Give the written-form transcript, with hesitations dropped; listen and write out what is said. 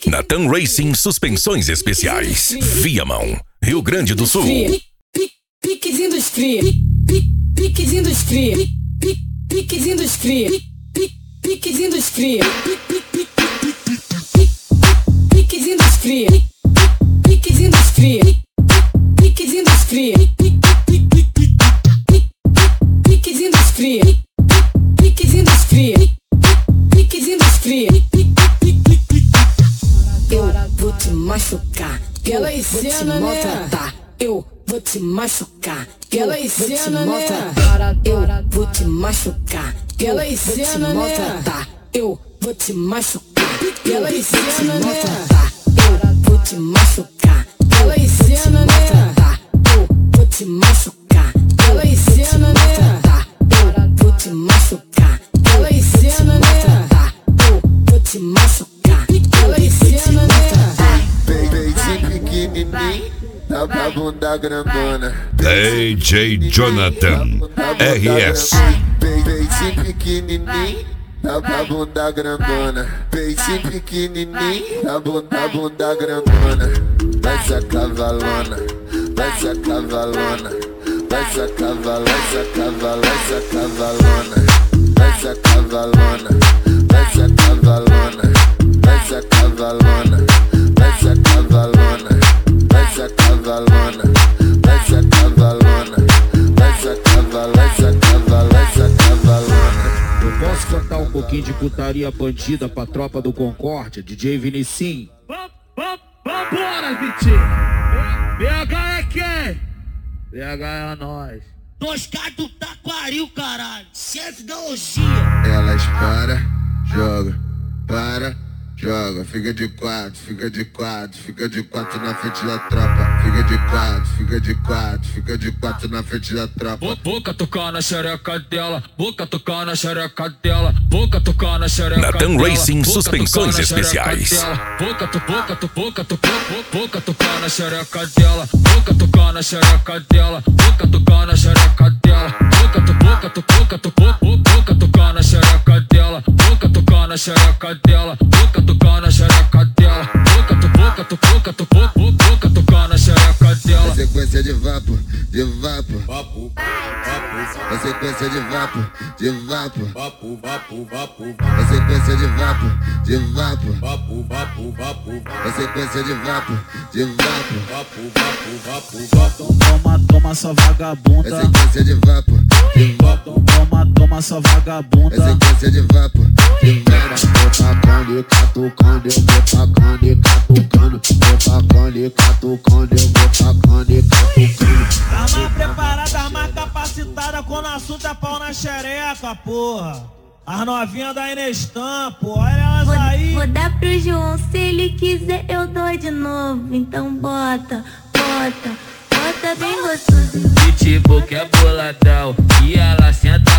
Natan Racing Suspensões Especiais. Viamão, Rio Grande do Sul. Piquezinho dos cria. Piquezinho dos cria. Piquezinho dos cria. Piquezinho dos cria. Piquezinho dos cria. Piquezinho dos cria. Piquezinho dos cria. Piquezinho dos cria. Piquezinho dos cria. Piquezinho dos cria. Eu vou te machucar. Aquela cena, né? Eu vou te machucar. Aquela cena, né? Eu vou te machucar. Aquela cena, né? Eu vou te machucar. Aquela cena, né? Eu vou te machucar. Aquela cena, né? Eu vou te machucar. Aquela cena, né? Eu vou te machucar. Aquela cena, né? Eu vou te machucar. Aquela cena, né? Peitinho pequenininho, tá pra bunda grandona. DJ Jonathan RS. Peitinho pequenininho, tá pra bunda grandona. Peitinho pequenininho, tá bunda grandona. Vai essa cavalona, vai essa cavalona. Vai essa cavalona, vai essa cavalona. Vai essa cavalona, vai essa cavalona. Vai essa cavalona, vai essa cavalona. Vai essa cavalona, vai essa cavalona. Vai essa cavalona, essa cavalona, essa cavalona. Eu posso cantar um pouquinho de putaria bandida pra tropa do Concórdia, DJ Vinicim? Vambora, Vitinho! BH é quem? BH é nós. 2K do Taquaril, caralho. Chefe da orgia. Elas joga, joga. Fica de quatro, fica de quatro. Fica de quatro na frente da tropa. Fica de quatro, fica de quatro. Fica de quatro na frente da tropa. Boca tocar na xereca dela. Boca tocar na xereca dela. Boca tocar na xereca dela. Natan Racing Suspensões Especiais. Boca tocar na xereca dela. Boca tocar na xereca dela. Boca tocar na xereca dela. Boca tocar na xereca dela. Boca tocar na xereca dela. Boca tocar na xereca dela. Boca tocar na xereca dela. É sequência de vapo, de vapo. É sequência de vapo, de vapo. É sequência de vapo, de vapo. É sequência de vapo, de vapo. Toma sua vagabunda. É sequência de vapo, de vapo. Toma sua vagabunda. É sequência de vapo, de vapo. Tacando e catucando, eu vou tacando e catucando. Vou tacando e catucando, eu vou tacando e catucando. Arma preparada, arma capacitada, quando o assunto é pau na xereca, porra. As novinhas da Inestam, porra, olha elas aí. Vou dar pro João, se ele quiser eu dou de novo. Então bota bem gostoso. Pitbull que é boladão e ela senta